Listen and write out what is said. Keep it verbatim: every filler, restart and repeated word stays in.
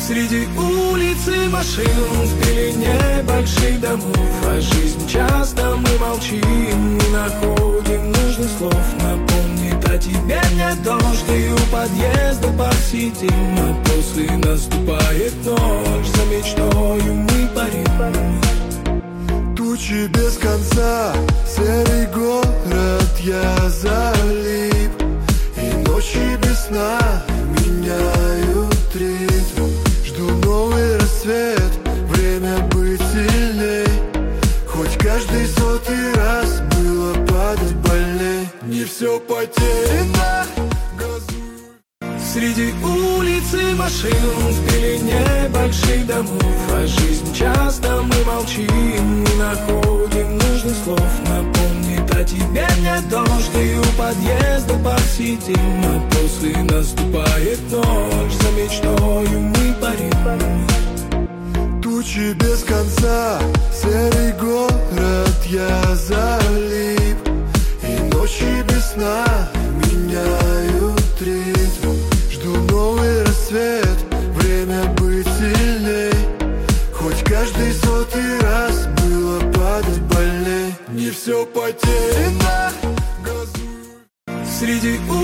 Среди улиц и машин, в пелене больших домов, а жизнь часто мы молчим, не находим нужных слов. Напомнит о тебе мне дождь, и у подъезда посидим, а после наступает ночь, за мечтою мы парим. Тучи без конца, серый город, я залип, и ночи без сна меняют ритм. Жду новый рассвет, время быть сильней, хоть каждый сотый раз было падать больней. Не все потеряно, газую. Среди улиц и машин, в пелене больших домов, а жизнь часто мы молчим, не находим нужных слов. Напомнит о тебе мне дождь, и у подъезда посидим, а после наступает ночь, за мечтою мы парим. Тучи без конца, серый город, я залип, и ночи без сна меняют ритм. Жду новый рассвет, время быть сильней, хоть каждый сотый раз было падать больней. Не все потеряно, газую. Среди